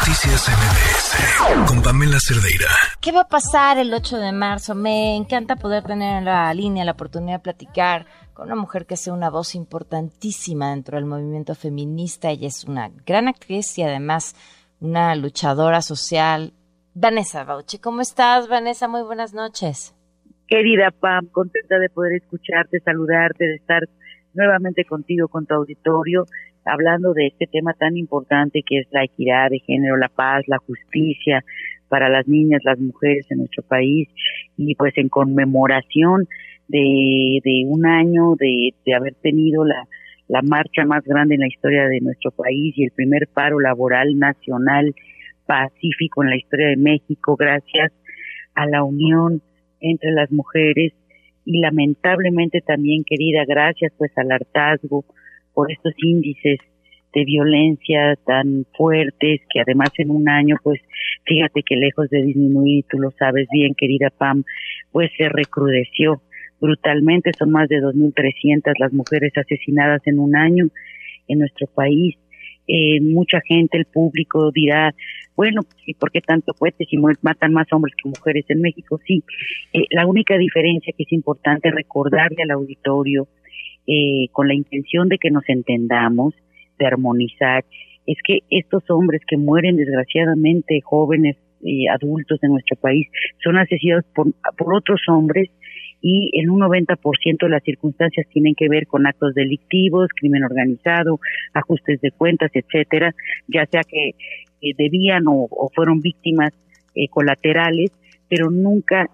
Noticias MBS con Pamela Cerdeira. ¿Qué va a pasar el 8 de marzo? Me encanta poder tener en la línea la oportunidad de platicar con una mujer que sea una voz importantísima dentro del movimiento feminista. Ella es una gran actriz y además una luchadora social. Vanessa Bauche, ¿cómo estás, Vanessa? Muy buenas noches. Querida Pam, contenta de poder escucharte, saludarte, de estar nuevamente contigo, con tu auditorio, hablando de este tema tan importante que es la equidad de género, la paz, la justicia para las niñas, las mujeres en nuestro país, y pues en conmemoración de un año de haber tenido la marcha más grande en la historia de nuestro país y el primer paro laboral nacional pacífico en la historia de México, gracias a la unión entre las mujeres y lamentablemente también, querida, gracias pues al hartazgo por estos índices de violencia tan fuertes que además en un año, pues fíjate que lejos de disminuir, tú lo sabes bien, querida Pam, pues se recrudeció brutalmente. Son más de 2.300 las mujeres asesinadas en un año en nuestro país. Mucha gente, el público dirá, bueno, ¿y por qué tanto cohetes si matan más hombres que mujeres en México? Sí, la única diferencia que es importante recordarle al auditorio, con la intención de que nos entendamos, de armonizar, es que estos hombres que mueren desgraciadamente, jóvenes, adultos en nuestro país, son asesinados por otros hombres, y en un 90% de las circunstancias tienen que ver con actos delictivos, crimen organizado, ajustes de cuentas, etcétera, ya sea que debían o fueron víctimas colaterales, pero nunca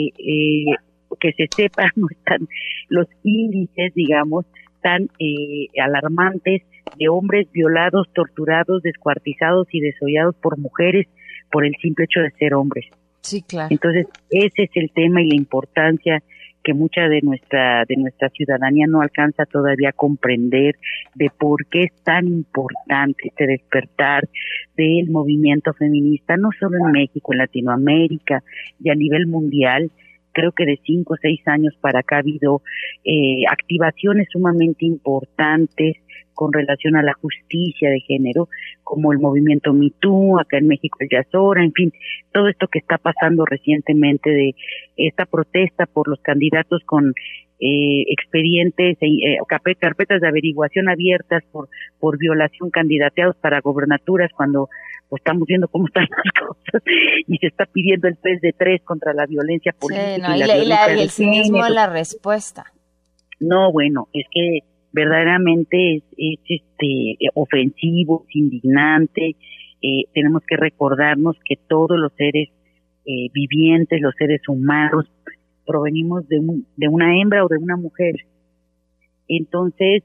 que se sepa no están los índices, digamos, tan alarmantes de hombres violados, torturados, descuartizados y desollados por mujeres por el simple hecho de ser hombres. Sí, claro. Entonces, ese es el tema y la importancia que mucha de nuestra ciudadanía no alcanza todavía a comprender de por qué es tan importante este despertar del movimiento feminista, no solo en México, en Latinoamérica y a nivel mundial. Creo que de 5 o 6 años para acá ha habido activaciones sumamente importantes con relación a la justicia de género, como el movimiento Me Too, acá en México el Yazora, en fin, todo esto que está pasando recientemente de esta protesta por los candidatos con expedientes, carpetas de averiguación abiertas por violación, candidateados para gobernaturas, cuando pues estamos viendo cómo están las cosas y se está pidiendo el 3 contra la violencia política. Sí, no, y el cinismo es la respuesta. No, bueno, es que verdaderamente es ofensivo, es indignante. Tenemos que recordarnos que todos los seres vivientes, los seres humanos, provenimos de una hembra o de una mujer. Entonces,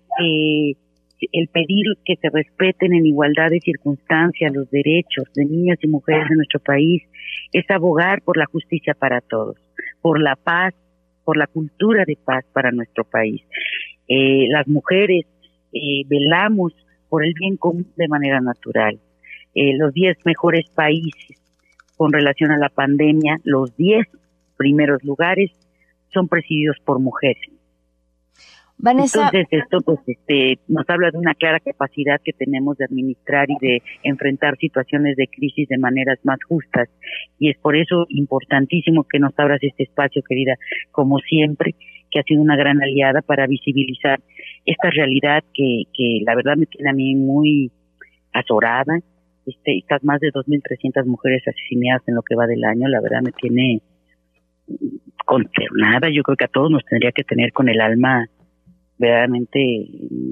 el pedir que se respeten en igualdad de circunstancias los derechos de niñas y mujeres de nuestro país es abogar por la justicia para todos, por la paz, por la cultura de paz para nuestro país. Las mujeres velamos por el bien común de manera natural. Los 10 mejores países con relación a la pandemia, los 10 primeros lugares son presididos por mujeres. Vanessa, entonces esto pues nos habla de una clara capacidad que tenemos de administrar y de enfrentar situaciones de crisis de maneras más justas, y es por eso importantísimo que nos abras este espacio, querida, como siempre, que ha sido una gran aliada para visibilizar esta realidad que la verdad me tiene a mí muy azorada. Estas más de 2.300 mujeres asesinadas en lo que va del año, la verdad me tiene consternada. Yo creo que a todos nos tendría que tener con el alma verdaderamente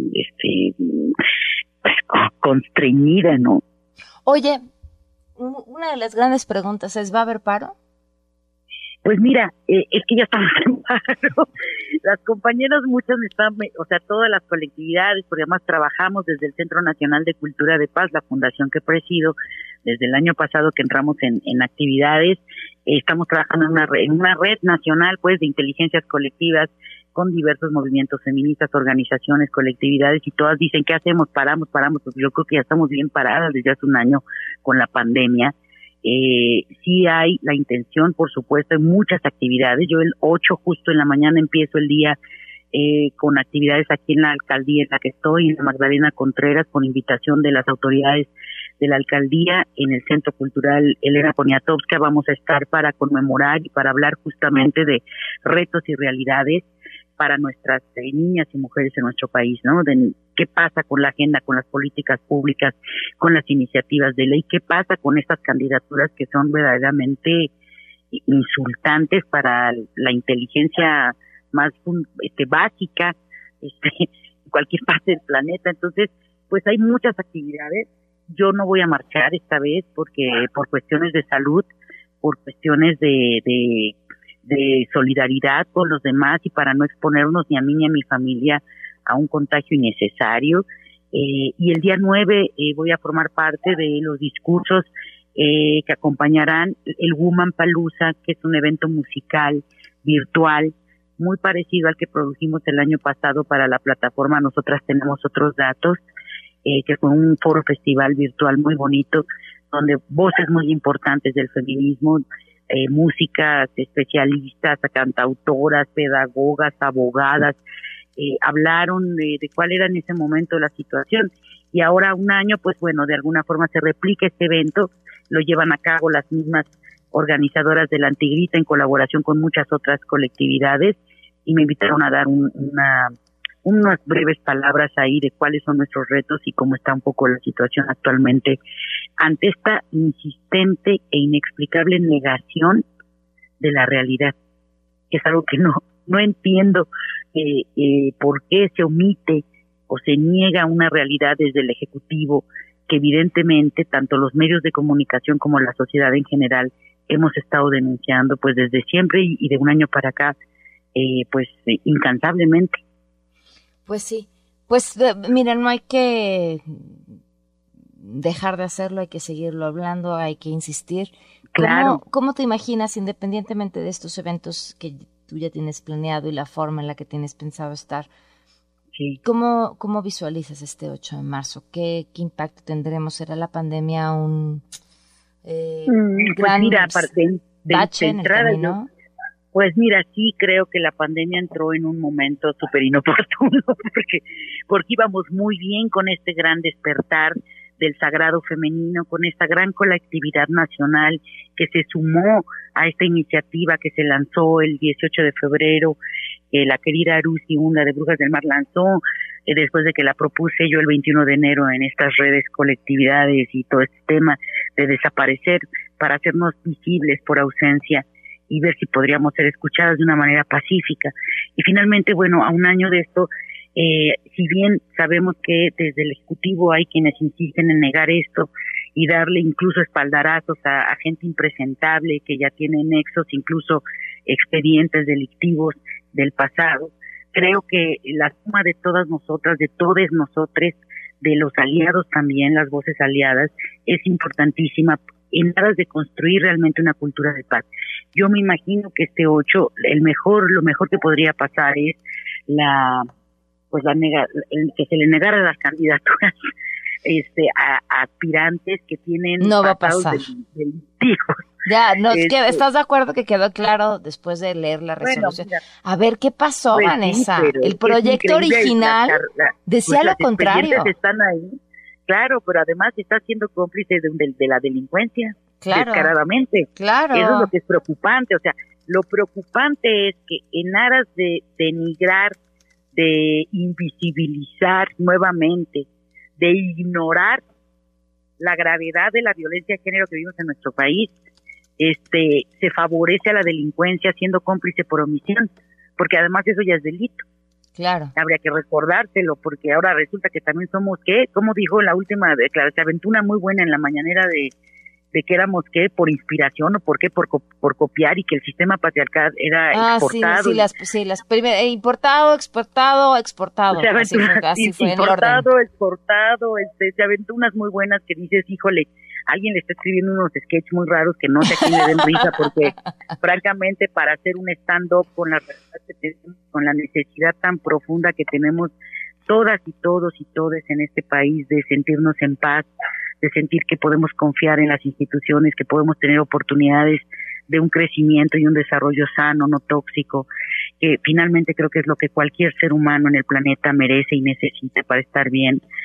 pues, constreñida, ¿no? Oye, una de las grandes preguntas es, ¿va a haber paro? Pues mira, es que ya estamos en paro. Las compañeras, muchas están, o sea, todas las colectividades, porque además trabajamos desde el Centro Nacional de Cultura de Paz, la fundación que presido, desde el año pasado que entramos en actividades. Estamos trabajando en una red nacional, pues, de inteligencias colectivas con diversos movimientos feministas, organizaciones, colectividades, y todas dicen, ¿qué hacemos? Paramos, pues yo creo que ya estamos bien paradas desde hace un año con la pandemia. Sí hay la intención, por supuesto, en muchas actividades. Yo el 8 justo en la mañana empiezo el día con actividades aquí en la alcaldía en la que estoy, en la Magdalena Contreras, con invitación de las autoridades de la alcaldía en el Centro Cultural Elena Poniatowska. Vamos a estar para conmemorar y para hablar justamente de retos y realidades para nuestras niñas y mujeres en nuestro país, ¿no? De qué pasa con la agenda, con las políticas públicas, con las iniciativas de ley, qué pasa con estas candidaturas que son verdaderamente insultantes para la inteligencia más básica en cualquier parte del planeta. Entonces, pues hay muchas actividades. Yo no voy a marchar esta vez porque por cuestiones de salud, por cuestiones de solidaridad con los demás y para no exponernos ni a mí ni a mi familia a un contagio innecesario. Y el día 9 voy a formar parte de los discursos que acompañarán el Womanpalooza, que es un evento musical virtual muy parecido al que produjimos el año pasado para la plataforma Nosotras Tenemos Otros Datos, que fue un foro festival virtual muy bonito, donde voces muy importantes del feminismo, músicas, especialistas, cantautoras, pedagogas, abogadas, hablaron de cuál era en ese momento la situación. Y ahora un año, pues bueno, de alguna forma se replica este evento, lo llevan a cabo las mismas organizadoras de la Antigrita en colaboración con muchas otras colectividades, y me invitaron a dar unas breves palabras ahí de cuáles son nuestros retos y cómo está un poco la situación actualmente ante esta insistente e inexplicable negación de la realidad, que es algo que no entiendo por qué se omite o se niega una realidad desde el Ejecutivo, que evidentemente tanto los medios de comunicación como la sociedad en general hemos estado denunciando pues desde siempre y de un año para acá incansablemente. Pues sí, pues mira, no hay que dejar de hacerlo, hay que seguirlo hablando, hay que insistir. Claro. ¿Cómo te imaginas, independientemente de estos eventos que tú ya tienes planeado y la forma en la que tienes pensado estar, sí, cómo visualizas este 8 de marzo? ¿Qué impacto tendremos? ¿Será la pandemia un gran mira, aparte bache en el camino? Pues mira, sí creo que la pandemia entró en un momento súper inoportuno, porque íbamos muy bien con este gran despertar del sagrado femenino, con esta gran colectividad nacional que se sumó a esta iniciativa que se lanzó el 18 de febrero, la querida Arusi Hunda de Brujas del Mar lanzó, después de que la propuse yo el 21 de enero en estas redes, colectividades y todo este tema de desaparecer para hacernos visibles por ausencia y ver si podríamos ser escuchadas de una manera pacífica. Y finalmente, bueno, a un año de esto, si bien sabemos que desde el Ejecutivo hay quienes insisten en negar esto y darle incluso espaldarazos a gente impresentable que ya tiene nexos, incluso expedientes delictivos del pasado, creo que la suma de todas nosotras, de todos nosotres, de los aliados también, las voces aliadas, es importantísima en aras de construir realmente una cultura de paz. Yo me imagino que este 8, lo mejor que podría pasar es que se le negara las candidaturas a aspirantes que tienen no va a pasar delictivos. Ya, ¿estás de acuerdo que quedó claro después de leer la resolución? Bueno, mira, a ver, ¿qué pasó, pues Vanessa? Sí, el proyecto original decía lo contrario. Están ahí, claro, pero además está siendo cómplice de la delincuencia, descaradamente. Claro. Eso es lo que es preocupante. O sea, lo preocupante es que en aras de denigrar, de invisibilizar nuevamente, de ignorar la gravedad de la violencia de género que vivimos en nuestro país, se favorece a la delincuencia siendo cómplice por omisión, porque además eso ya es delito. Claro. Habría que recordárselo, porque ahora resulta que también somos, como dijo la última declaración, se aventó una muy buena en la mañanera de que éramos, por inspiración o por copiar, y que el sistema patriarcal era exportado. Importado, exportado. Así fue importado, exportado, se aventó unas muy buenas que dices, híjole, alguien le está escribiendo unos sketches muy raros que no sé a quién le den risa, porque francamente para hacer un stand-up con la necesidad tan profunda que tenemos todas y todos y todes en este país de sentirnos en paz, de sentir que podemos confiar en las instituciones, que podemos tener oportunidades de un crecimiento y un desarrollo sano, no tóxico, que finalmente creo que es lo que cualquier ser humano en el planeta merece y necesita para estar bien.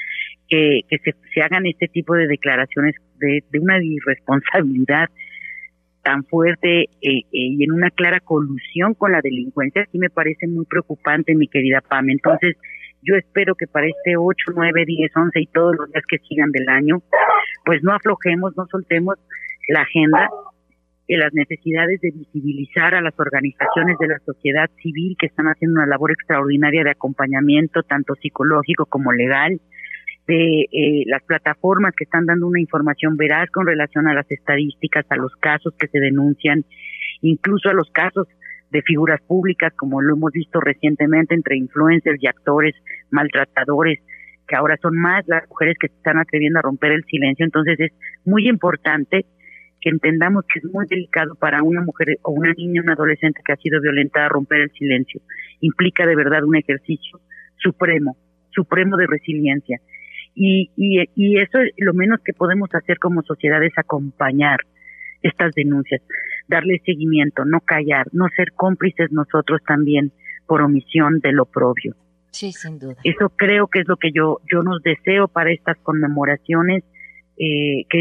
que se hagan este tipo de declaraciones de una irresponsabilidad tan fuerte y en una clara colusión con la delincuencia, sí me parece muy preocupante, mi querida Pam. Entonces, yo espero que para este 8, 9, 10, 11 y todos los días que sigan del año, pues no aflojemos, no soltemos la agenda de las necesidades de visibilizar a las organizaciones de la sociedad civil que están haciendo una labor extraordinaria de acompañamiento, tanto psicológico como legal, de las plataformas que están dando una información veraz con relación a las estadísticas, a los casos que se denuncian, incluso a los casos de figuras públicas, como lo hemos visto recientemente entre influencers y actores maltratadores, que ahora son más las mujeres que se están atreviendo a romper el silencio. Entonces es muy importante que entendamos que es muy delicado para una mujer o una niña, una adolescente que ha sido violentada, romper el silencio. Implica de verdad un ejercicio supremo de resiliencia. Y eso es lo menos que podemos hacer como sociedad, es acompañar estas denuncias, darle seguimiento, no callar, no ser cómplices nosotros también por omisión del oprobio. Sí, sin duda. Eso creo que es lo que yo nos deseo para estas conmemoraciones, que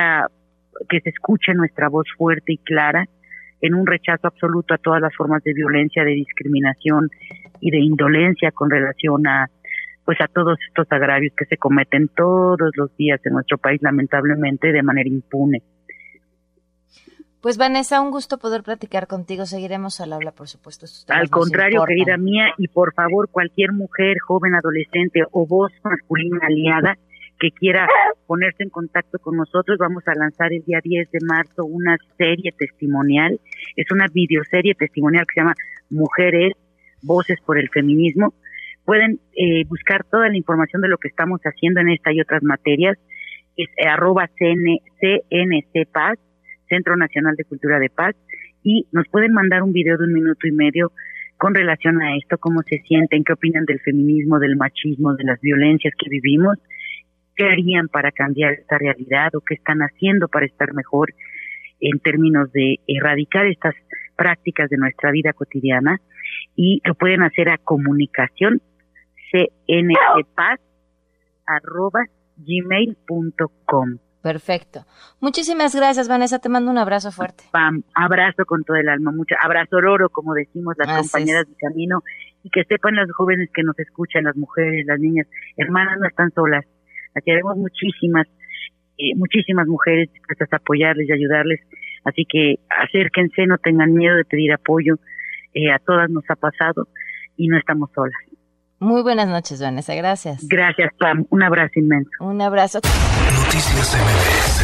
se escuche nuestra voz fuerte y clara en un rechazo absoluto a todas las formas de violencia, de discriminación y de indolencia con relación a todos estos agravios que se cometen todos los días en nuestro país, lamentablemente, de manera impune. Pues Vanessa, un gusto poder platicar contigo. Seguiremos al habla, por supuesto. Al contrario, querida mía, y por favor, cualquier mujer, joven, adolescente o voz masculina aliada que quiera ponerse en contacto con nosotros, vamos a lanzar el día 10 de marzo una serie testimonial. Es una videoserie testimonial que se llama Mujeres, Voces por el Feminismo. Pueden buscar toda la información de lo que estamos haciendo en esta y otras materias. Es @CNC-Paz, Centro Nacional de Cultura de Paz, y nos pueden mandar un video de 1 minuto y medio con relación a esto, cómo se sienten, qué opinan del feminismo, del machismo, de las violencias que vivimos, qué harían para cambiar esta realidad o qué están haciendo para estar mejor en términos de erradicar estas prácticas de nuestra vida cotidiana, y lo pueden hacer a comunicación cncpaz@gmail.com. Perfecto. Muchísimas gracias, Vanessa. Te mando un abrazo fuerte. Pam, abrazo con todo el alma, abrazo ororo, como decimos las compañeras de camino, y que sepan las jóvenes que nos escuchan, las mujeres, las niñas, hermanas, no están solas. Aquí haremos muchísimas mujeres dispuestas a apoyarles y ayudarles, así que acérquense, no tengan miedo de pedir apoyo. A todas nos ha pasado y no estamos solas. Muy buenas noches, Vanessa. Gracias. Gracias, Pam. Un abrazo inmenso. Un abrazo. Noticias MBS.